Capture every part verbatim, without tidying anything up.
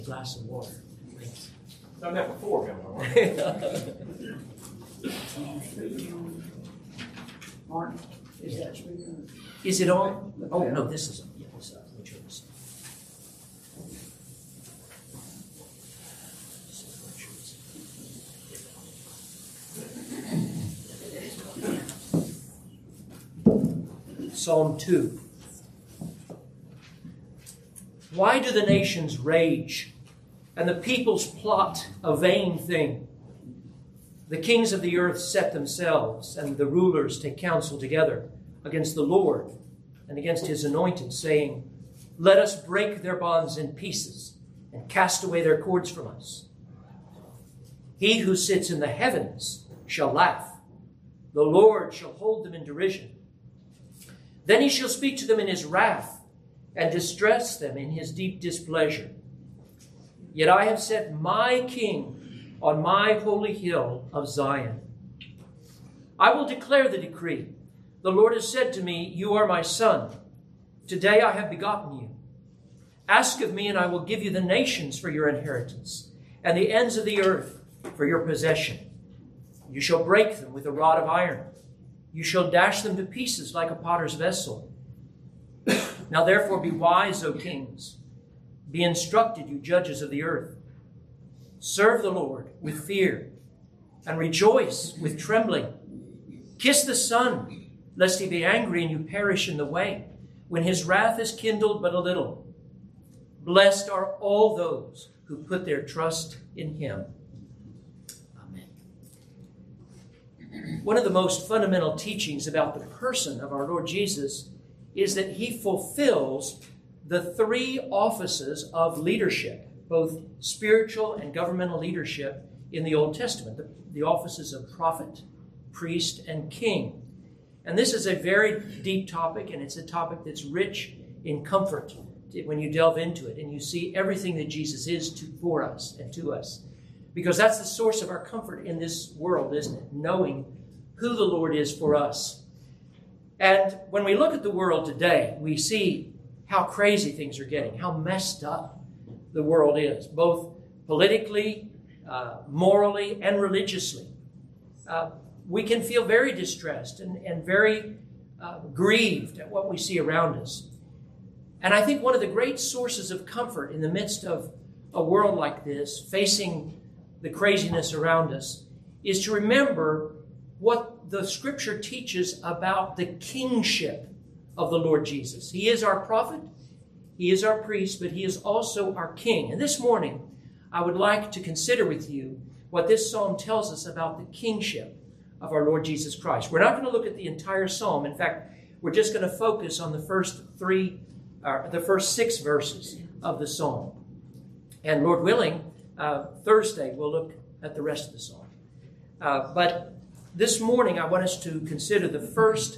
Glass of water. Done that before, Bill. Martin, is that speaker? Is it on? Oh, no, this is on. Yeah, this is on. Let me turn this on. Psalm two. Why do the nations rage, and the peoples plot a vain thing? The kings of the earth set themselves, and the rulers take counsel together against the Lord and against his anointed, saying, let us break their bonds in pieces and cast away their cords from us. He who sits in the heavens shall laugh. The Lord shall hold them in derision. Then he shall speak to them in his wrath and distress them in his deep displeasure. Yet I have set my king on my holy hill of Zion. I will declare the decree. The Lord has said to me, you are my son. Today I have begotten you. Ask of me, and I will give you the nations for your inheritance, and the ends of the earth for your possession. You shall break them with a rod of iron. You shall dash them to pieces like a potter's vessel. Now therefore be wise, O kings. Be instructed, you judges of the earth. Serve the Lord with fear, and rejoice with trembling. Kiss the Son, lest he be angry and you perish in the way, when his wrath is kindled but a little. Blessed are all those who put their trust in him. Amen. One of the most fundamental teachings about the person of our Lord Jesus is that he fulfills the three offices of leadership, both spiritual and governmental leadership in the Old Testament, the, the offices of prophet, priest, and king. And this is a very deep topic, and it's a topic that's rich in comfort when you delve into it and you see everything that Jesus is to, for us and to us. Because that's the source of our comfort in this world, isn't it? Knowing who the Lord is for us. And when we look at the world today, we see how crazy things are getting, how messed up the world is, both politically, uh, morally, and religiously. Uh, we can feel very distressed and, and very uh, grieved at what we see around us. And I think one of the great sources of comfort in the midst of a world like this, facing the craziness around us, is to remember what the Scripture teaches about the kingship of the Lord Jesus. He is our prophet, he is our priest, but he is also our king. And this morning, I would like to consider with you what this psalm tells us about the kingship of our Lord Jesus Christ. We're not going to look at the entire psalm. In fact, we're just going to focus on the first three, uh, the first six verses of the psalm. And Lord willing, uh, Thursday we'll look at the rest of the psalm. Uh, but this morning I want us to consider the first,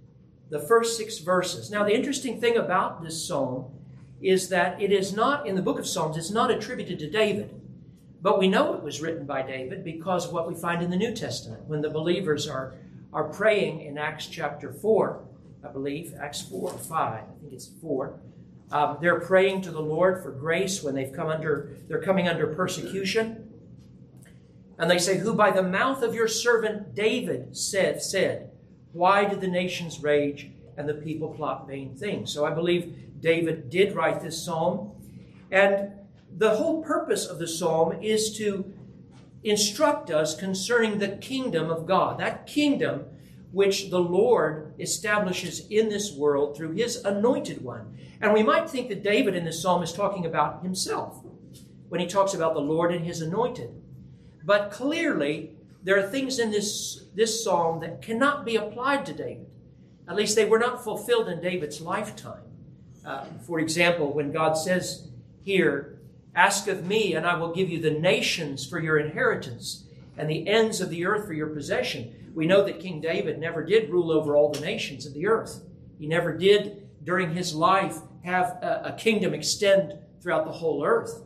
the first six verses. Now, the interesting thing about this psalm is that it is not, in the book of Psalms, it's not attributed to David. But we know it was written by David because of what we find in the New Testament. When the believers are, are praying in Acts chapter four, I believe, Acts four or five, I think it's four. Um, they're praying to the Lord for grace when they've come under, they're coming under persecution. And they say, who by the mouth of your servant David said, said, why did the nations rage and the people plot vain things? So I believe David did write this psalm. And the whole purpose of the psalm is to instruct us concerning the kingdom of God, that kingdom which the Lord establishes in this world through his anointed one. And we might think that David in this psalm is talking about himself when he talks about the Lord and his anointed. But clearly, there are things in this, this psalm that cannot be applied to David. At least they were not fulfilled in David's lifetime. Uh, for example, when God says here, ask of me, and I will give you the nations for your inheritance, and the ends of the earth for your possession. We know that King David never did rule over all the nations of the earth. He never did, during his life, have a, a kingdom extend throughout the whole earth.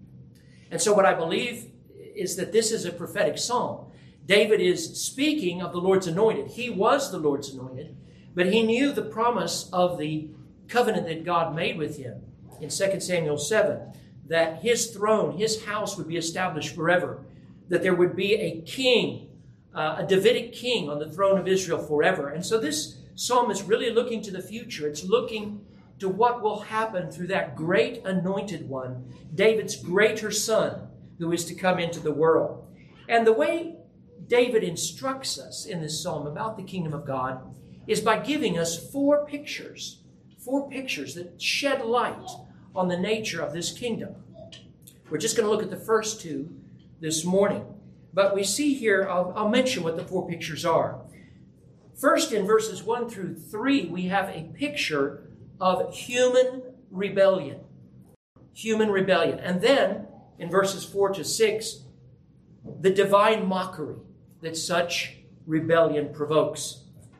And so what I believe is that this is a prophetic psalm. David is speaking of the Lord's anointed. He was the Lord's anointed, but he knew the promise of the covenant that God made with him in Second Samuel seven, that his throne, his house would be established forever, that there would be a king, uh, a Davidic king on the throne of Israel forever. And so this psalm is really looking to the future. It's looking to what will happen through that great anointed one, David's greater son, who is to come into the world. And the way David instructs us in this psalm about the kingdom of God is by giving us four pictures, four pictures that shed light on the nature of this kingdom. We're just going to look at the first two this morning. But we see here, I'll, I'll mention what the four pictures are. First, in verses one through three, we have a picture of human rebellion. Human rebellion. And then, in verses four to six, the divine mockery that such rebellion provokes.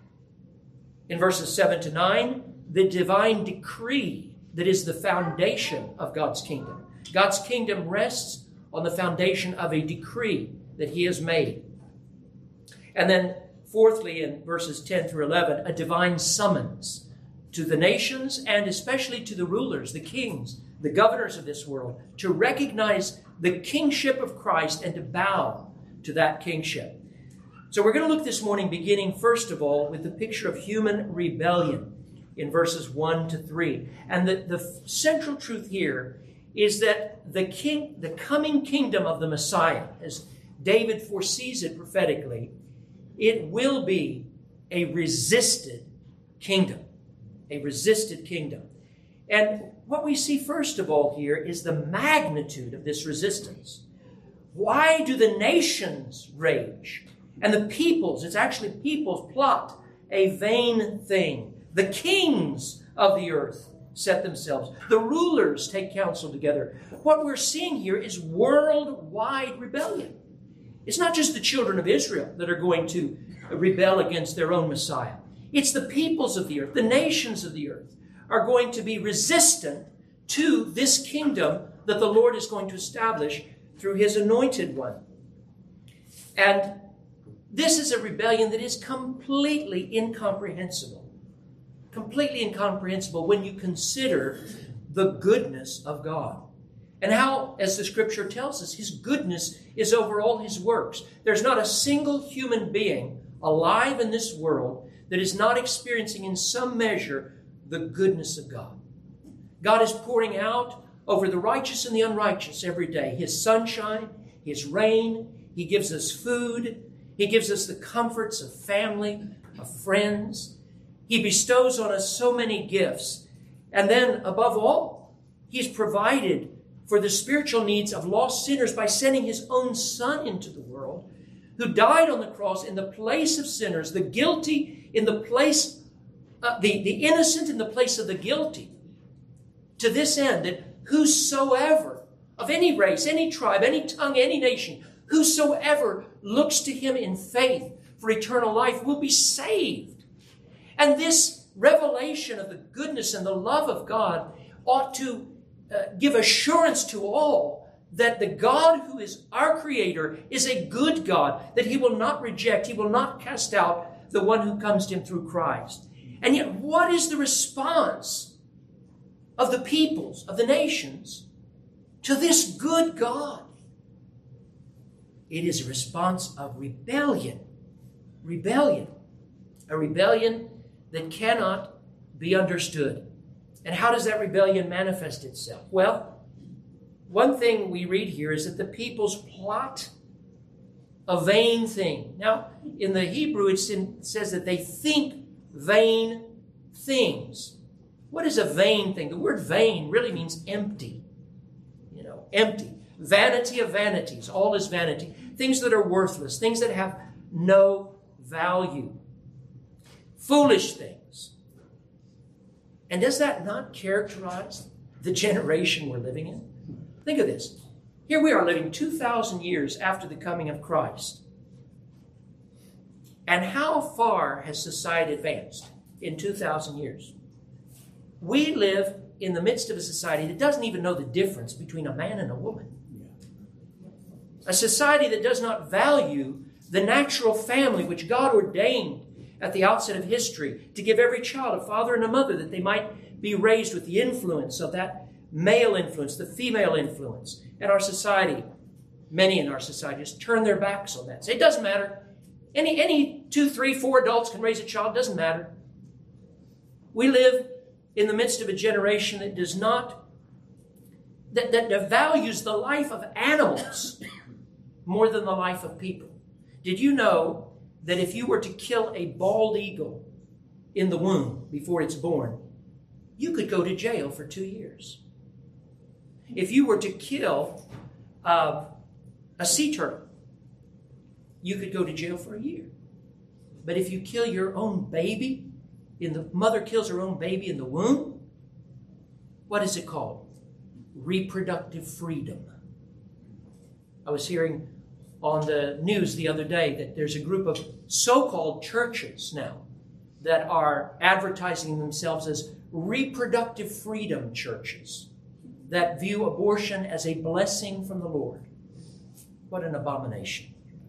In verses seven to nine, the divine decree that is the foundation of God's kingdom. God's kingdom rests on the foundation of a decree that he has made. And then, fourthly, in verses ten through eleven, a divine summons to the nations and especially to the rulers, the kings, the governors of this world, to recognize the kingship of Christ and to bow to that kingship. So we're going to look this morning beginning, first of all, with the picture of human rebellion in verses one to three. And the, the central truth here is that the king, the coming kingdom of the Messiah, as David foresees it prophetically, it will be a resisted kingdom. A resisted kingdom. And what we see first of all here is the magnitude of this resistance. Why do the nations rage? And the peoples, it's actually peoples, plot a vain thing. The kings of the earth set themselves. The rulers take counsel together. What we're seeing here is worldwide rebellion. It's not just the children of Israel that are going to rebel against their own Messiah. It's the peoples of the earth, the nations of the earth are going to be resistant to this kingdom that the Lord is going to establish through his anointed one. And this is a rebellion that is completely incomprehensible. Completely incomprehensible when you consider the goodness of God. And how, as the scripture tells us, his goodness is over all his works. There's not a single human being alive in this world that is not experiencing in some measure the goodness of God. God is pouring out over the righteous and the unrighteous every day his sunshine, his rain. He gives us food. He gives us the comforts of family, of friends. He bestows on us so many gifts. And then, above all, he's provided for the spiritual needs of lost sinners by sending his own Son into the world, who died on the cross in the place of sinners, the guilty in the place, uh, the, the innocent in the place of the guilty, to this end that whosoever, of any race, any tribe, any tongue, any nation, whosoever looks to him in faith for eternal life will be saved. And this revelation of the goodness and the love of God ought to uh, give assurance to all that the God who is our Creator is a good God, that he will not reject, he will not cast out the one who comes to him through Christ. And yet, what is the response of the peoples, of the nations, to this good God? It is a response of rebellion. Rebellion. A rebellion that cannot be understood. And how does that rebellion manifest itself? Well, one thing we read here is that the peoples plot a vain thing. Now, in the Hebrew, it says that they think vain things. What is a vain thing? The word vain really means empty. You know, empty. Vanity of vanities. All is vanity. Things that are worthless. Things that have no value. Foolish things. And does that not characterize the generation we're living in? Think of this. Here we are living two thousand years after the coming of Christ. And how far has society advanced in two thousand years? We live in the midst of a society that doesn't even know the difference between a man and a woman. A society that does not value the natural family which God ordained at the outset of history to give every child a father and a mother that they might be raised with the influence of that male influence, the female influence. And our society, many in our society, just turn their backs on that. Say, it doesn't matter. Any, any two, three, four adults can raise a child. It doesn't matter. We live in the midst of a generation that does not, that, that values the life of animals more than the life of people. Did you know that if you were to kill a bald eagle in the womb before it's born, you could go to jail for two years? If you were to kill uh, a sea turtle, you could go to jail for a year. But if you kill your own baby, in the mother kills her own baby in the womb, what is it called? Reproductive freedom. I was hearing on the news the other day that there's a group of so-called churches now that are advertising themselves as reproductive freedom churches that view abortion as a blessing from the Lord. What an abomination.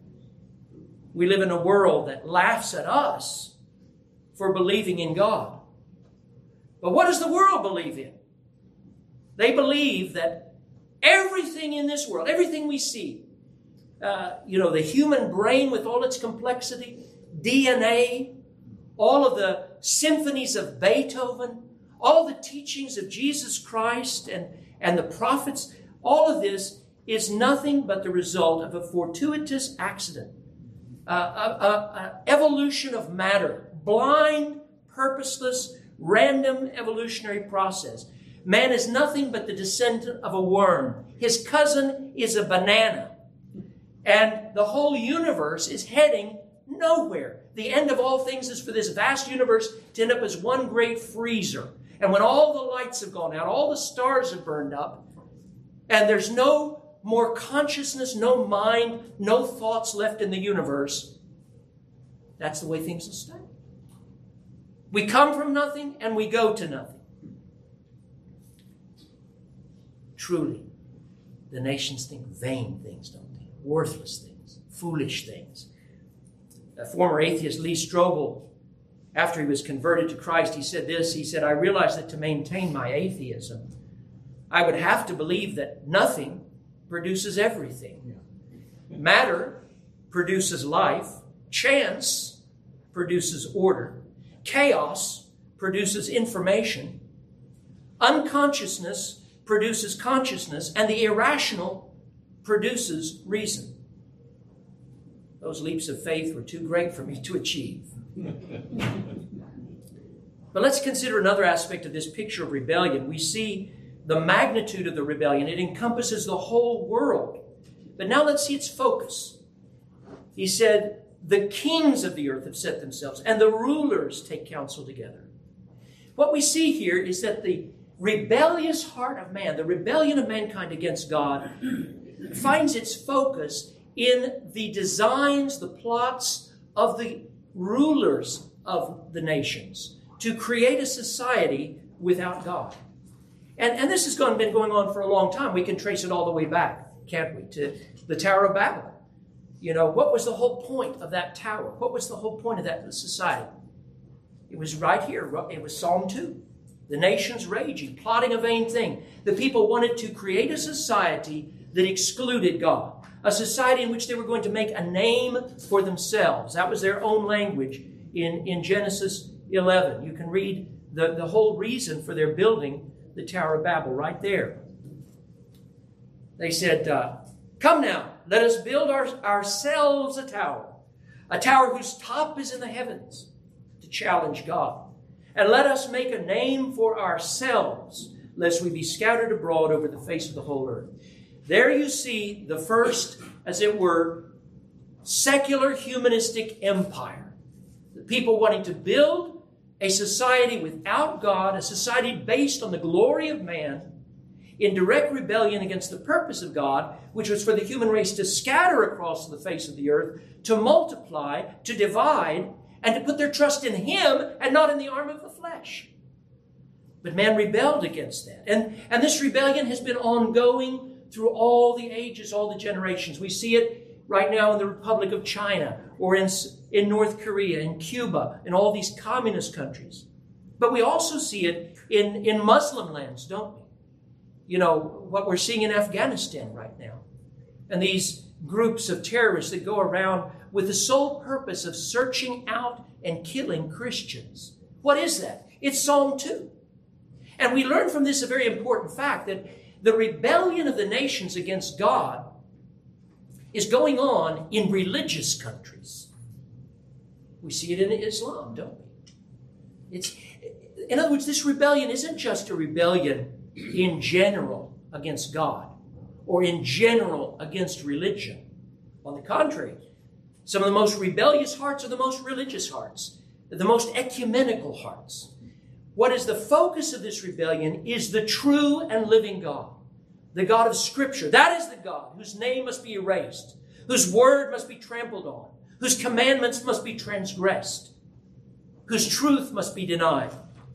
We live in a world that laughs at us for believing in God. But what does the world believe in? They believe that everything in this world, everything we see, uh, you know, the human brain with all its complexity, D N A, all of the symphonies of Beethoven, all the teachings of Jesus Christ and, and the prophets, all of this is nothing but the result of a fortuitous accident, uh, a, a, a evolution of matter, blind, purposeless, random evolutionary process. Man is nothing but the descendant of a worm. His cousin is a banana. And the whole universe is heading nowhere. The end of all things is for this vast universe to end up as one great freezer. And when all the lights have gone out, all the stars have burned up, and there's no more consciousness, no mind, no thoughts left in the universe, that's the way things will stay. We come from nothing and we go to nothing. Truly, the nations think vain things, don't they? Worthless things, foolish things. A former atheist, Lee Strobel, after he was converted to Christ, he said this. He said, I realized that to maintain my atheism, I would have to believe that nothing produces everything. Matter produces life. Chance produces order. Chaos produces information. Unconsciousness produces consciousness. And the irrational produces reason. Those leaps of faith were too great for me to achieve. But let's consider another aspect of this picture of rebellion. We see the magnitude of the rebellion. It encompasses the whole world. But now let's see its focus. He said, the kings of the earth have set themselves, and the rulers take counsel together. What we see here is that the rebellious heart of man, the rebellion of mankind against God, finds its focus in the designs, the plots of the rulers of the nations to create a society without God. And, and this has gone, been going on for a long time. We can trace it all the way back, can't we, to the Tower of Babel. You know, what was the whole point of that tower? What was the whole point of that society? It was right here. It was Psalm two. The nations raging, plotting a vain thing. The people wanted to create a society that excluded God. A society in which they were going to make a name for themselves. That was their own language in, in Genesis eleven. You can read the, the whole reason for their building the Tower of Babel right there. They said, uh, come now, let us build our, ourselves a tower. A tower whose top is in the heavens, to challenge God. And let us make a name for ourselves, lest we be scattered abroad over the face of the whole earth. There you see the first, as it were, secular humanistic empire. The people wanting to build a society without God, a society based on the glory of man, in direct rebellion against the purpose of God, which was for the human race to scatter across the face of the earth, to multiply, to divide, and to put their trust in Him and not in the arm of the flesh. But man rebelled against that. And, and this rebellion has been ongoing through all the ages, all the generations. We see it right now in the Republic of China, or in, in North Korea, in Cuba, in all these communist countries. But we also see it in, in Muslim lands, don't we? you know, what we're seeing in Afghanistan right now. And these groups of terrorists that go around with the sole purpose of searching out and killing Christians. What is that? It's Psalm two. And we learn from this a very important fact, that the rebellion of the nations against God is going on in religious countries. We see it in Islam, don't we? It's, in other words, this rebellion isn't just a rebellion in general against God or in general against religion. On the contrary, some of the most rebellious hearts are the most religious hearts, the most ecumenical hearts. What is the focus of this rebellion is the true and living God, the God of Scripture. That is the God whose name must be erased, whose word must be trampled on, whose commandments must be transgressed, whose truth must be denied.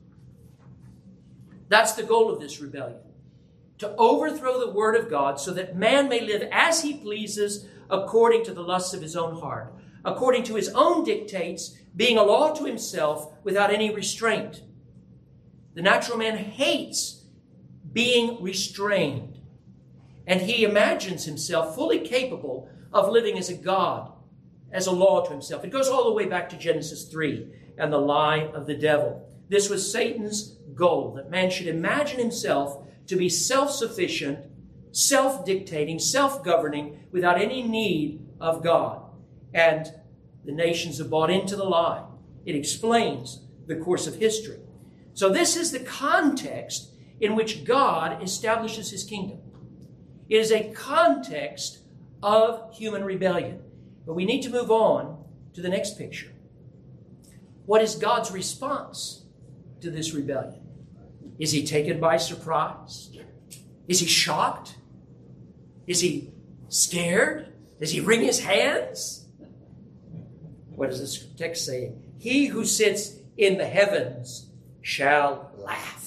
That's the goal of this rebellion, to overthrow the word of God so that man may live as he pleases according to the lusts of his own heart, according to his own dictates, being a law to himself without any restraint. The natural man hates being restrained, and he imagines himself fully capable of living as a god, as a law to himself. It goes all the way back to Genesis three and the lie of the devil. This was Satan's goal, that man should imagine himself to be self-sufficient, self-dictating, self-governing, without any need of God. And the nations have bought into the lie. It explains the course of history. So this is the context in which God establishes his kingdom. It is a context of human rebellion. But we need to move on to the next picture. What is God's response to this rebellion? Is he taken by surprise? Is he shocked? Is he scared? Does he wring his hands? What does this text say? He who sits in the heavens shall laugh.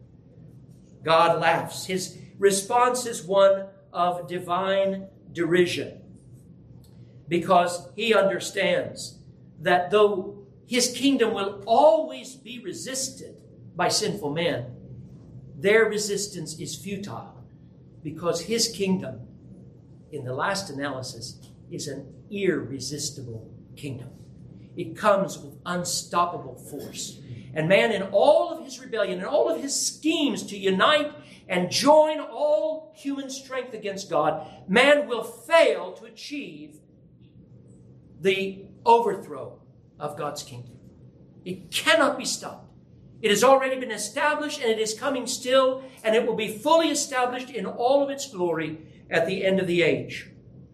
God laughs. His response is one of divine derision, because he understands that though his kingdom will always be resisted by sinful men, their resistance is futile, because his kingdom, in the last analysis, is an irresistible kingdom. It comes with unstoppable force. And man, in all of his rebellion and all of his schemes to unite and join all human strength against God, man will fail to achieve the overthrow of God's kingdom. It cannot be stopped. It has already been established, and it is coming still, and it will be fully established in all of its glory at the end of the age.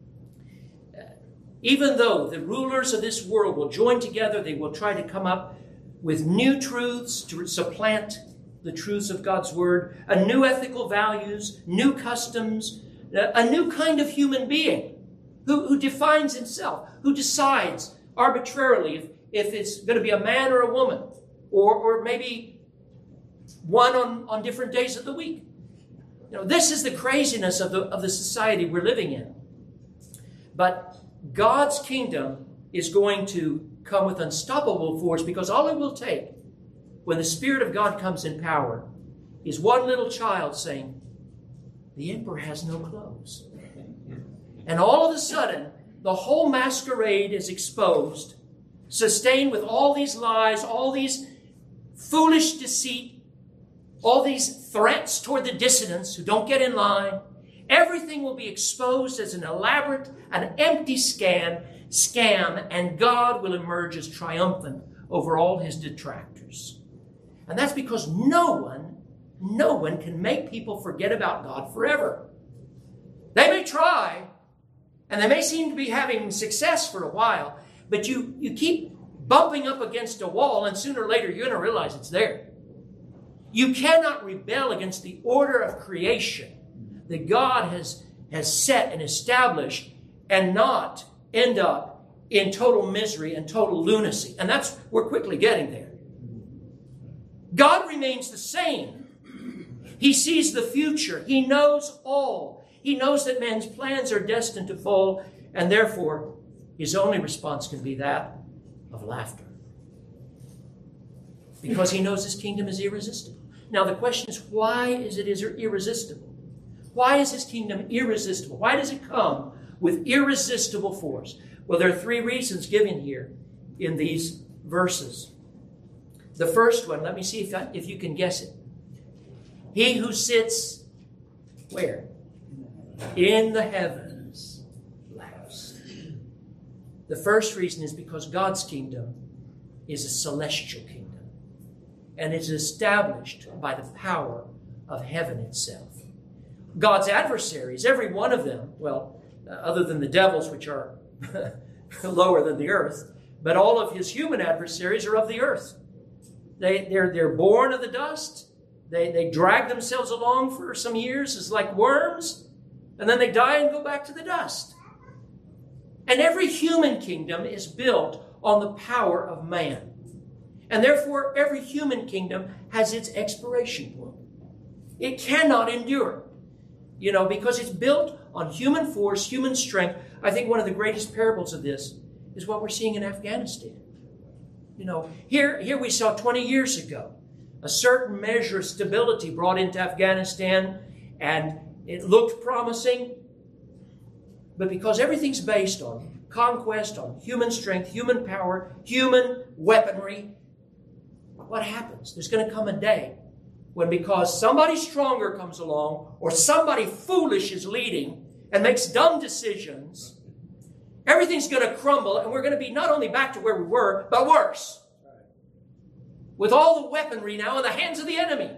Even though the rulers of this world will join together, they will try to come up with new truths to supplant the truths of God's word, a new ethical values, new customs, a new kind of human being who, who defines himself, who decides arbitrarily if, if it's going to be a man or a woman, or, or maybe one on, on different days of the week. You know, this is the craziness of the, of the society we're living in. But God's kingdom is going to come with unstoppable force, because all it will take when the Spirit of God comes in power is one little child saying, "The emperor has no clothes." And all of a sudden, the whole masquerade is exposed, sustained with all these lies, all these foolish deceit, all these threats toward the dissidents who don't get in line. Everything will be exposed as an elaborate, an empty scam, scam, and God will emerge as triumphant over all his detractors. And that's because no one, no one can make people forget about God forever. They may try, and they may seem to be having success for a while, but you, you keep bumping up against a wall, and sooner or later you're going to realize it's there. You cannot rebel against the order of creation that God has, has set and established and not end up in total misery and total lunacy. And that's, we're quickly getting there. God remains the same. He sees the future. He knows all. He knows that man's plans are destined to fall, and therefore his only response can be that of laughter, because he knows his kingdom is irresistible. Now the question is, why is it irresistible? Why is his kingdom irresistible? Why does it come with irresistible force? Well, there are three reasons given here in these verses. The first one, let me see if, I, if you can guess it. He who sits where? In the heavens laughs. The first reason is because God's kingdom is a celestial kingdom. And it is established by the power of heaven itself. God's adversaries, every one of them, well, uh, other than the devils, which are lower than the earth, but all of his human adversaries are of the earth. They, they're, they're born of the dust. They, they drag themselves along for some years as like worms, and then they die and go back to the dust. And every human kingdom is built on the power of man. And therefore, every human kingdom has its expiration point. It cannot endure. You know, because it's built on human force, human strength. I think one of the greatest parables of this is what we're seeing in Afghanistan. You know, here, here we saw twenty years ago a certain measure of stability brought into Afghanistan, and it looked promising. But because everything's based on conquest, on human strength, human power, human weaponry, what happens? There's going to come a day when, because somebody stronger comes along or somebody foolish is leading and makes dumb decisions, everything's going to crumble and we're going to be not only back to where we were, but worse. With all the weaponry now in the hands of the enemy.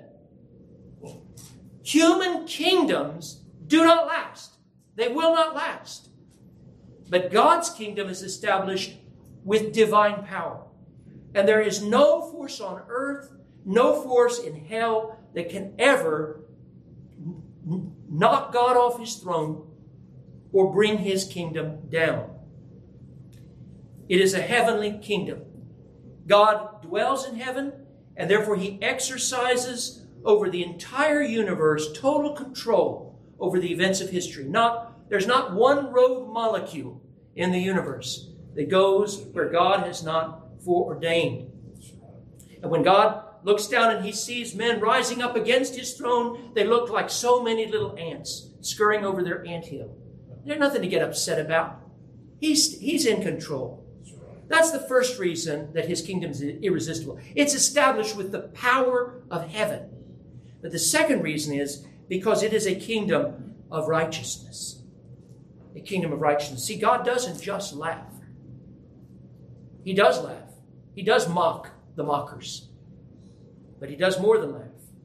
Human kingdoms do not last. They will not last. But God's kingdom is established with divine power. And there is no force on earth, no force in hell that can ever knock God off his throne or bring his kingdom down. It is a heavenly kingdom. God dwells in heaven, and therefore he exercises over the entire universe total control over the events of history. Not, there's not one rogue molecule in the universe that goes where God has not foreordained. And when God looks down and he sees men rising up against his throne, they look like so many little ants scurrying over their anthill. There's nothing to get upset about. He's, he's in control. That's the first reason that his kingdom is irresistible. It's established with the power of heaven. But the second reason is because it is a kingdom of righteousness. A kingdom of righteousness. See, God doesn't just laugh. He does laugh. He does mock the mockers. But he does more than laugh.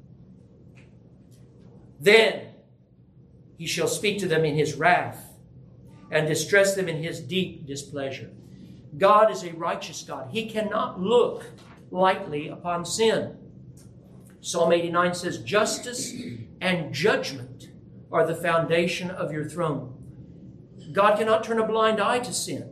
Then he shall speak to them in his wrath and distress them in his deep displeasure. God is a righteous God. He cannot look lightly upon sin. Psalm eighty-nine says, justice and judgment are the foundation of your throne. God cannot turn a blind eye to sin.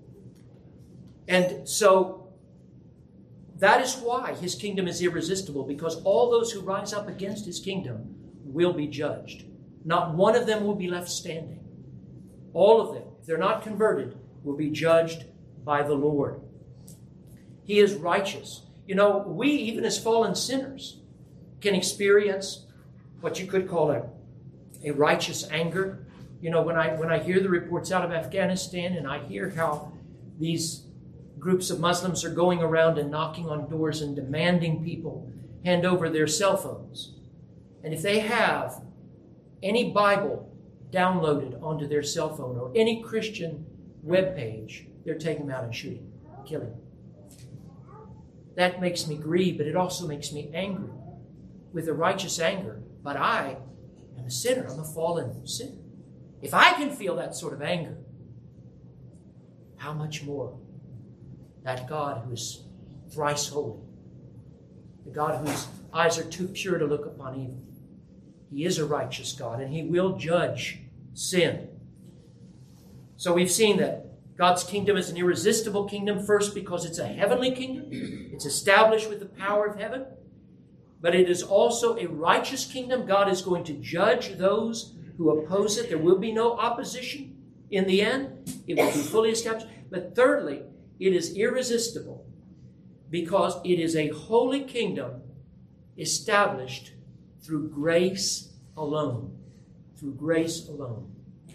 And so that is why his kingdom is irresistible, because all those who rise up against his kingdom will be judged. Not one of them will be left standing. All of them, if they're not converted, will be judged by the Lord. He is righteous. You know, we, even as fallen sinners, can experience what you could call a, a righteous anger. You know, when I when I hear the reports out of Afghanistan and I hear how these groups of Muslims are going around and knocking on doors and demanding people hand over their cell phones. And if they have any Bible downloaded onto their cell phone or any Christian web page, they're taking them out and shooting, killing. That makes me grieve, but it also makes me angry with a righteous anger. But I am a sinner. I'm a fallen sinner. If I can feel that sort of anger, how much more that God who is thrice holy, the God whose eyes are too pure to look upon evil. He is a righteous God, and he will judge sin. So we've seen that God's kingdom is an irresistible kingdom, first because it's a heavenly kingdom. It's established with the power of heaven. But it is also a righteous kingdom. God is going to judge those who oppose it. There will be no opposition in the end. It will be fully established. But thirdly, it is irresistible because it is a holy kingdom established through grace alone. through grace alone.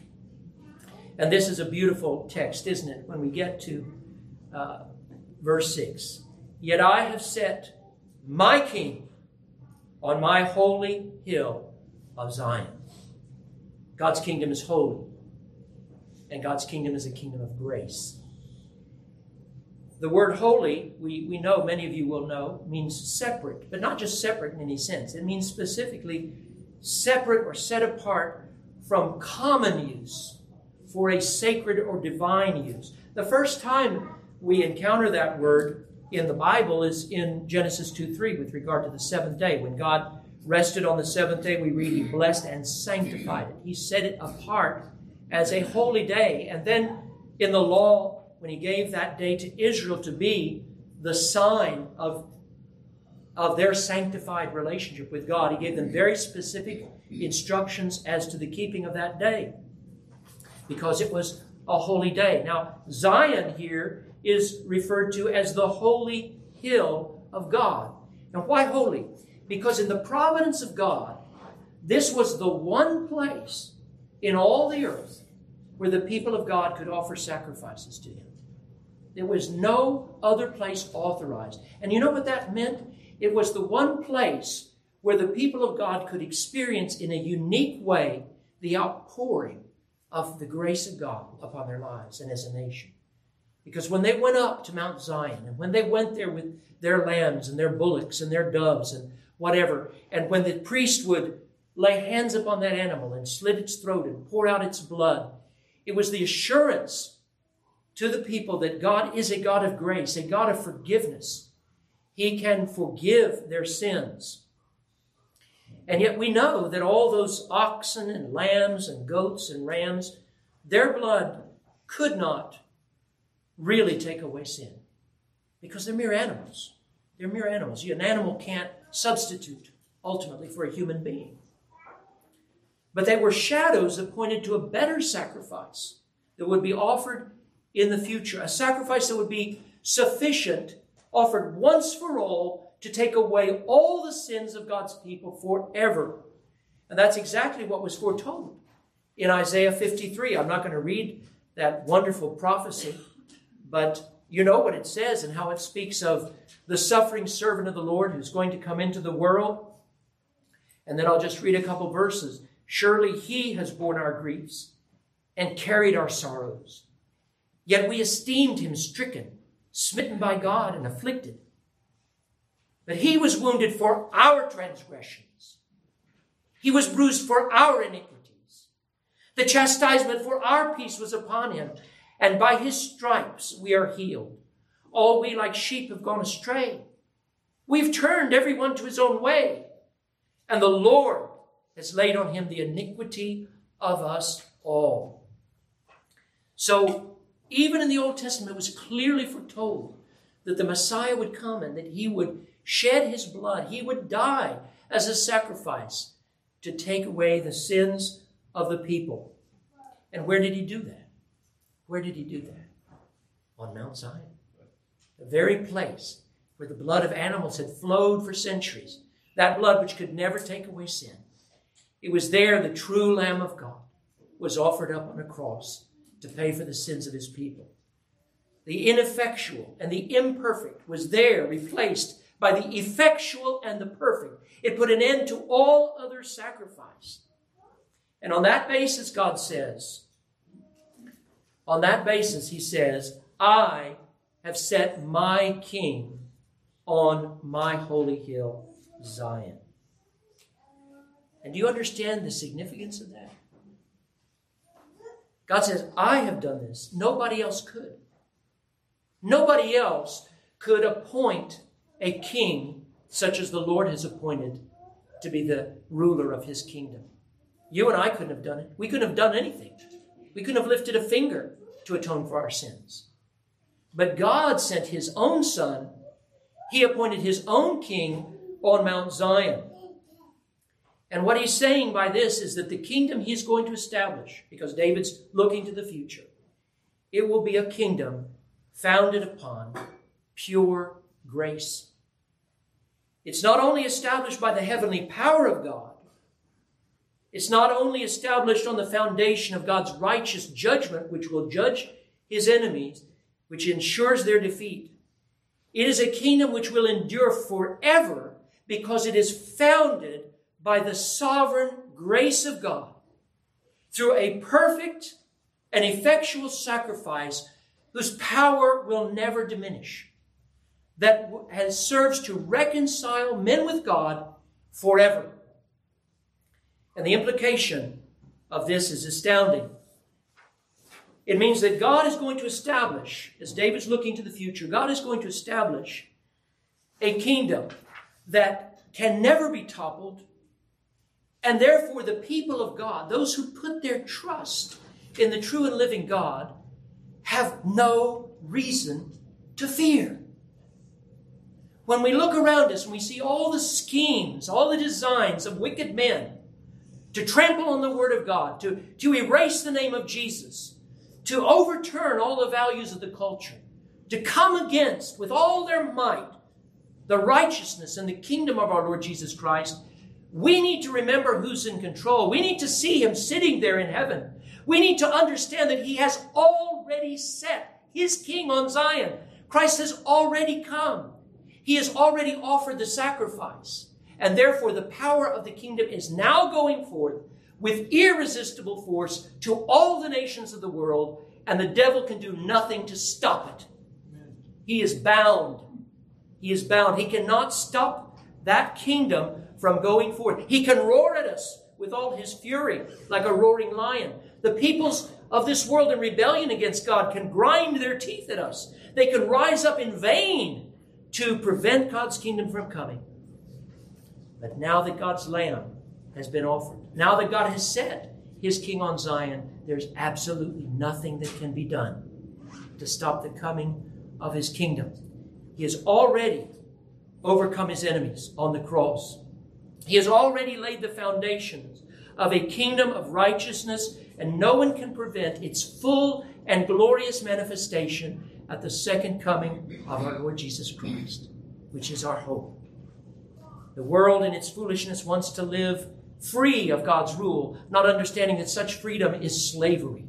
And this is a beautiful text, isn't it, when we get to uh, verse six. Yet I have set my king on my holy hill of Zion. God's kingdom is holy, and God's kingdom is a kingdom of grace. The word holy, we, we know, many of you will know, means separate, but not just separate in any sense. It means specifically separate or set apart from common use for a sacred or divine use. The first time we encounter that word in the Bible is in Genesis two three with regard to the seventh day. When God rested on the seventh day, we read He blessed and sanctified it. He set it apart as a holy day. And then in the law, when He gave that day to Israel to be the sign of, of their sanctified relationship with God, He gave them very specific instructions as to the keeping of that day, because it was a holy day. Now, Zion here is referred to as the holy hill of God. Now, why holy? Because in the providence of God, this was the one place in all the earth where the people of God could offer sacrifices to Him. There was no other place authorized. And you know what that meant? It was the one place where the people of God could experience in a unique way the outpouring of the grace of God upon their lives and as a nation. Because when they went up to Mount Zion, and when they went there with their lambs and their bullocks and their doves and whatever, and when the priest would lay hands upon that animal and slit its throat and pour out its blood, it was the assurance to the people that God is a God of grace, a God of forgiveness. He can forgive their sins. And yet we know that all those oxen and lambs and goats and rams, their blood could not really take away sin, because they're mere animals. They're mere animals. An animal can't substitute ultimately for a human being. But they were shadows that pointed to a better sacrifice that would be offered in the future, a sacrifice that would be sufficient, offered once for all, to take away all the sins of God's people forever. And that's exactly what was foretold in Isaiah fifty-three. I'm not going to read that wonderful prophecy, but you know what it says and how it speaks of the suffering servant of the Lord who's going to come into the world. And then I'll just read a couple verses. Surely He has borne our griefs and carried our sorrows. Yet we esteemed Him stricken, smitten by God, and afflicted. But He was wounded for our transgressions. He was bruised for our iniquities. The chastisement for our peace was upon Him, and by His stripes we are healed. All we like sheep have gone astray. We've turned everyone to his own way, and the Lord has laid on Him the iniquity of us all. So, even in the Old Testament, it was clearly foretold that the Messiah would come and that He would shed His blood. He would die as a sacrifice to take away the sins of the people. And where did He do that? Where did He do that? On Mount Zion. The very place where the blood of animals had flowed for centuries. That blood which could never take away sin. It was there the true Lamb of God was offered up on a cross to pay for the sins of His people. The ineffectual and the imperfect was there replaced by the effectual and the perfect. It put an end to all other sacrifice. And on that basis, God says, on that basis, He says, I have set my King on my holy hill, Zion. And do you understand the significance of that? God says, I have done this. Nobody else could. Nobody else could appoint a king such as the Lord has appointed to be the ruler of His kingdom. You and I couldn't have done it. We couldn't have done anything. We couldn't have lifted a finger to atone for our sins. But God sent His own Son. He appointed His own king on Mount Zion. And what He's saying by this is that the kingdom He's going to establish, because David's looking to the future, it will be a kingdom founded upon pure grace. It's not only established by the heavenly power of God, It's not only established on the foundation of God's righteous judgment, which will judge his enemies, which ensures their defeat. It is a kingdom which will endure forever because it is founded by the sovereign grace of God through a perfect and effectual sacrifice whose power will never diminish, that has serves to reconcile men with God forever. And the implication of this is astounding. It means that God is going to establish, as David's looking to the future, God is going to establish a kingdom that can never be toppled. And therefore the people of God, those who put their trust in the true and living God, have no reason to fear. When we look around us and we see all the schemes, all the designs of wicked men to trample on the Word of God, to, to erase the name of Jesus, to overturn all the values of the culture, to come against with all their might the righteousness and the kingdom of our Lord Jesus Christ, we need to remember who's in control. We need to see him sitting there in heaven. We need to understand that he has already set his king on Zion. Christ has already come. He has already offered the sacrifice. And therefore the power of the kingdom is now going forth with irresistible force to all the nations of the world, and the devil can do nothing to stop it. Amen. He is bound. He is bound. He cannot stop that kingdom from going forth. He can roar at us with all his fury like a roaring lion. The peoples of this world in rebellion against God can grind their teeth at us. They can rise up in vain to prevent God's kingdom from coming. But now that God's Lamb has been offered, now that God has set his king on Zion, there's absolutely nothing that can be done to stop the coming of his kingdom. He has already overcome his enemies on the cross. He has already laid the foundations of a kingdom of righteousness, and no one can prevent its full and glorious manifestation at the second coming of our Lord Jesus Christ, which is our hope. The world in its foolishness wants to live free of God's rule, not understanding that such freedom is slavery.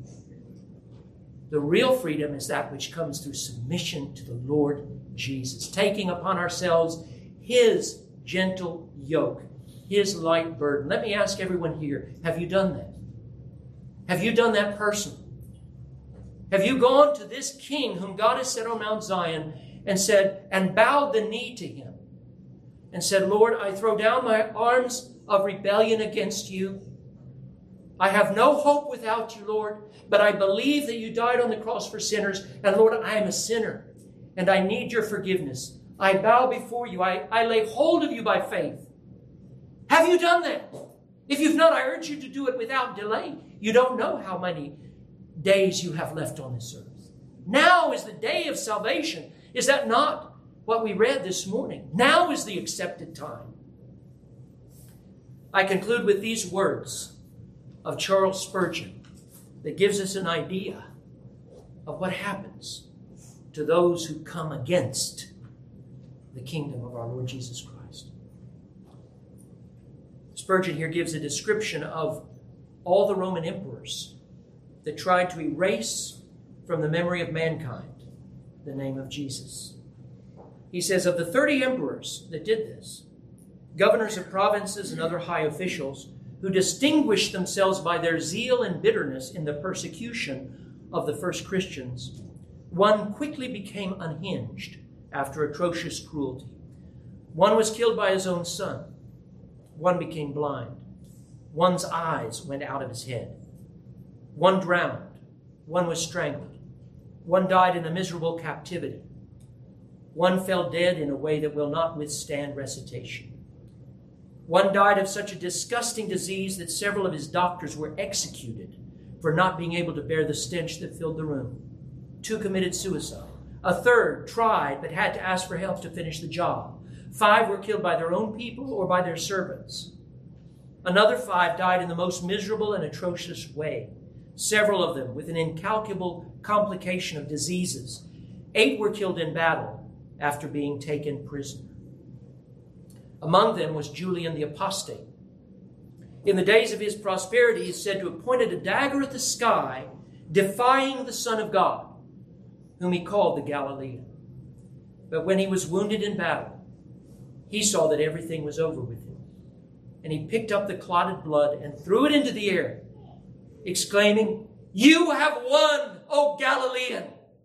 The real freedom is that which comes through submission to the Lord Jesus, taking upon ourselves his gentle yoke, his light burden. Let me ask everyone here, have you done that? Have you done that personally? Have you gone to this king whom God has set on Mount Zion and said, and bowed the knee to him and said, Lord, I throw down my arms of rebellion against you. I have no hope without you, Lord, but I believe that you died on the cross for sinners. And Lord, I am a sinner and I need your forgiveness. I bow before you. I, I lay hold of you by faith. Have you done that? If you've not, I urge you to do it without delay. You don't know how many days you have left on this earth. Now is the day of salvation. Is that not what we read this morning? Now is the accepted time. I conclude with these words of Charles Spurgeon that gives us an idea of what happens to those who come against the kingdom of our Lord Jesus Christ. Spurgeon here gives a description of all the Roman emperors that tried to erase from the memory of mankind the name of Jesus. He says, of the thirty emperors that did this, governors of provinces and other high officials who distinguished themselves by their zeal and bitterness in the persecution of the first Christians, one quickly became unhinged after atrocious cruelty. One was killed by his own son. One became blind. One's eyes went out of his head. One drowned. One was strangled. One died in a miserable captivity. One fell dead in a way that will not withstand recitation. One died of such a disgusting disease that several of his doctors were executed for not being able to bear the stench that filled the room. Two committed suicide. A third tried but had to ask for help to finish the job. Five were killed by their own people or by their servants. Another five died in the most miserable and atrocious way, several of them with an incalculable complication of diseases. Eight were killed in battle after being taken prisoner. Among them was Julian the Apostate. In the days of his prosperity, he is said to have pointed a dagger at the sky, defying the Son of God, whom he called the Galilean. But when he was wounded in battle, he saw that everything was over with him. And he picked up the clotted blood and threw it into the air, exclaiming, "You have won, O Galilean!"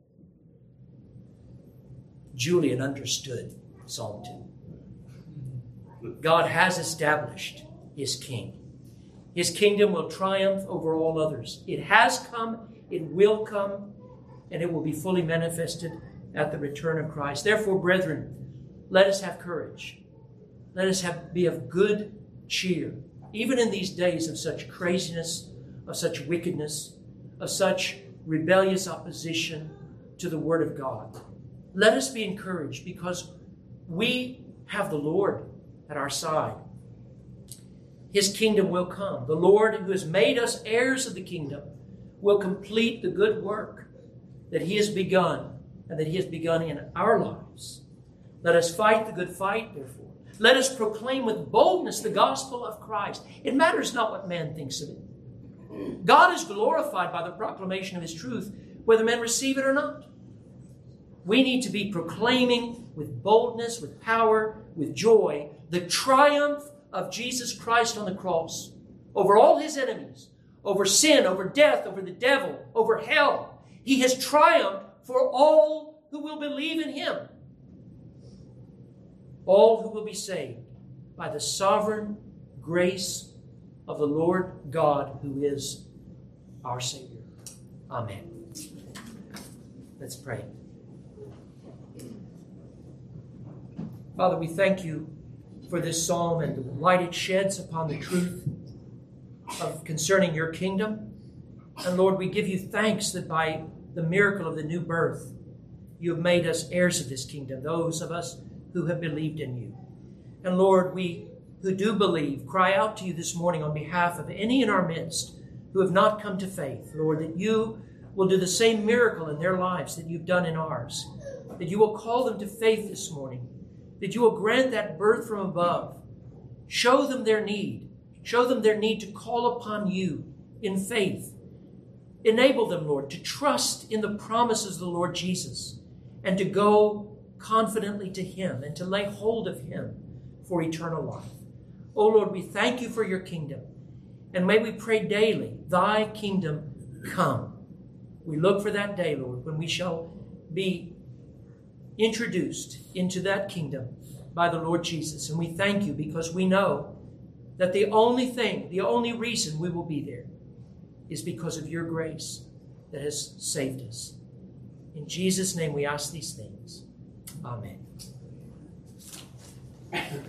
Julian understood Psalm two. God has established his king. His kingdom will triumph over all others. It has come, it will come, and it will be fully manifested at the return of Christ. Therefore, brethren, let us have courage. Let us have, be of good cheer, even in these days of such craziness, of such wickedness, of such rebellious opposition to the Word of God. Let us be encouraged because we have the Lord at our side. His kingdom will come. The Lord, who has made us heirs of the kingdom, will complete the good work that he has begun and that he has begun in our lives. Let us fight the good fight, therefore. Let us proclaim with boldness the gospel of Christ. It matters not what man thinks of it. God is glorified by the proclamation of his truth, whether men receive it or not. We need to be proclaiming with boldness, with power, with joy, the triumph of Jesus Christ on the cross over all his enemies, over sin, over death, over the devil, over hell. He has triumphed for all who will believe in him. All who will be saved by the sovereign grace of the Lord God, who is our Savior. Amen. Let's pray. Father, we thank you for this psalm and the light it sheds upon the truth of concerning your kingdom. And Lord, we give you thanks that by the miracle of the new birth, you have made us heirs of this kingdom, those of us who have believed in you. And Lord, we who do believe, cry out to you this morning on behalf of any in our midst who have not come to faith, Lord, that you will do the same miracle in their lives that you've done in ours, that you will call them to faith this morning, that you will grant that birth from above. Show them their need. Show them their need to call upon you in faith. Enable them, Lord, to trust in the promises of the Lord Jesus and to go confidently to him and to lay hold of him for eternal life. Oh, Lord, we thank you for your kingdom. And may we pray daily, thy kingdom come. We look for that day, Lord, when we shall be introduced into that kingdom by the Lord Jesus. And we thank you because we know that the only thing, the only reason we will be there is because of your grace that has saved us. In Jesus' name we ask these things. Amen.